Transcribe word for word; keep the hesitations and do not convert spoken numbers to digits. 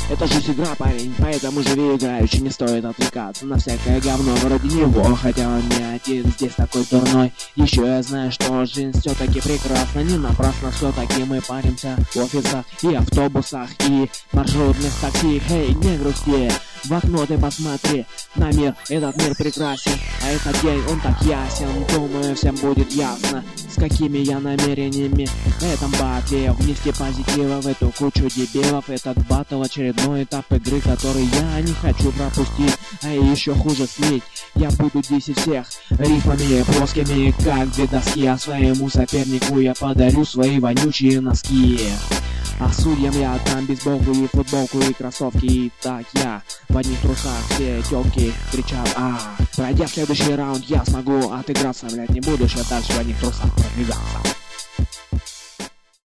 Это же игра, парень, поэтому живи играючи, не стоит отвлекаться на всякое говно вроде него. Хотя он не один здесь такой дурной. Еще я знаю, что жизнь все-таки прекрасна. Не напрасно все-таки мы паримся в офисах и автобусах и маршрутных такси. Эй, не грусти, в окно ты посмотри на мир, этот мир прекрасен, а этот день он так ясен. Думаю, всем будет ясно, с какими я намерениями в этом батле внести позитива в эту кучу дебилов. Этот батл очередной этап игры, который я не хочу пропустить, а еще хуже слить. Я буду десять всех рифмами плоскими, как две доски, а своему сопернику я подарю свои вонючие носки. А судьям я отдам бейсболку и футболку и кроссовки. И так я в одних трусах, все тёлки кричат а. Пройдя следующий раунд, я смогу отыграться, блять, не буду еще дальше в одних трусах продвигаться.